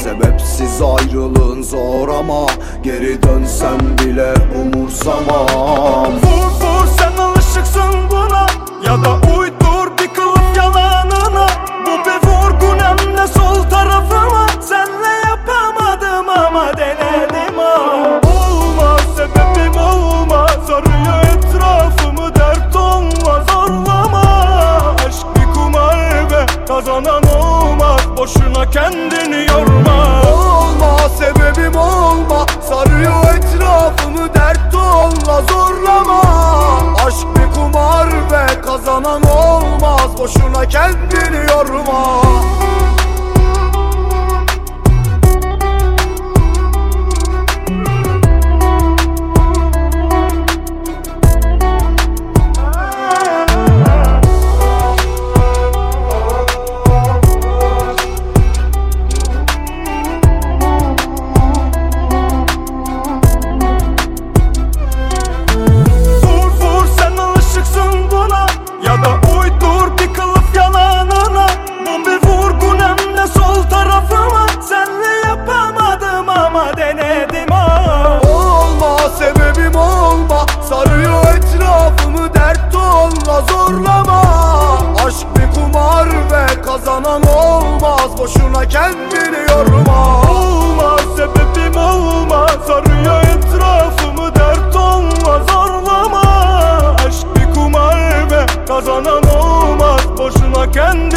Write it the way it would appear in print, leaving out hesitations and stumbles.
Sebepsiz ayrılığın zor ama geri dönsem bile umursamam. Vur vur sen alışıksın buna, ya da uydur bir kılıf yalanına. Bu bir vurgun hem de sol tarafıma. Senle yapamadım ama denedim ha. Olmaz sebebim olmaz, arıyor etrafımı dert olmaz, zorlama. Aşk bir kumar ve kazanan olmaz, boşuna kendini yorma. Olma sebebim olma, sarıyor etrafımı dert olma, zorlama. Aşk bir kumar ve kazanan olmaz, boşuna kendini yorma. Sarıyor etrafımı dert olma, zorlama. Aşk bir kumar ve kazanan olmaz, boşuna kendini yorma. Olmaz sebebim olmaz, sarıyor etrafımı dert olma, zorlama. Aşk bir kumar ve kazanan olmaz, boşuna kendini